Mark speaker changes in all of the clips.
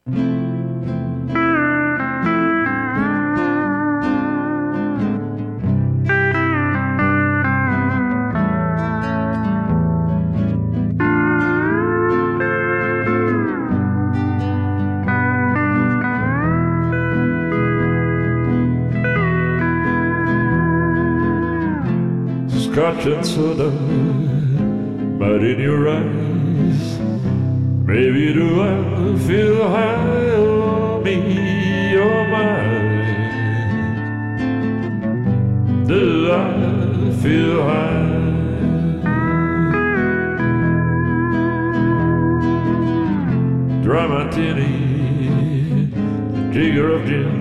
Speaker 1: Scotch and soda, but in your eyes, maybe do I feel high on me or mine? Do I feel high? Dry martini, jigger of gin,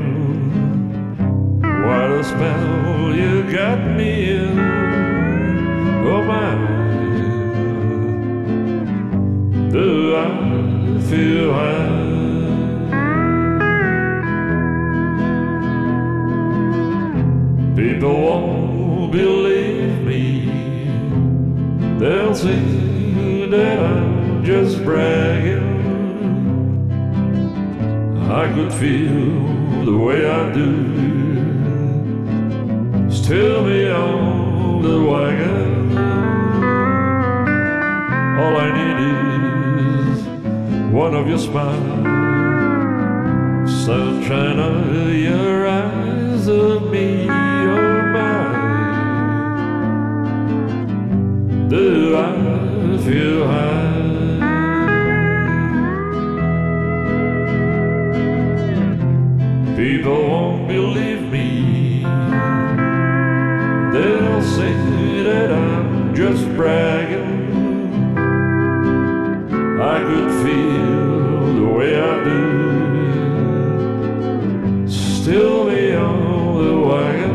Speaker 1: what a spell you got me in. Oh my, do I feel high? People won't believe me. They'll say that I'm just bragging. I could feel the way I do. Still me on the wagon. All I need is one of your smiles, sunshine of your eyes, of me or mine. Do I feel high? People won't believe me. They'll say that I'm just bragging. I could feel the way I do. Still be on the wagon.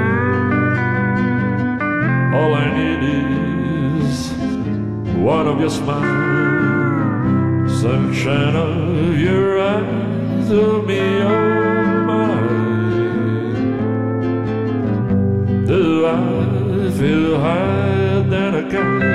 Speaker 1: All I need is one of your smiles, sunshine of your eyes, of me or mine. Do I feel higher than a cat?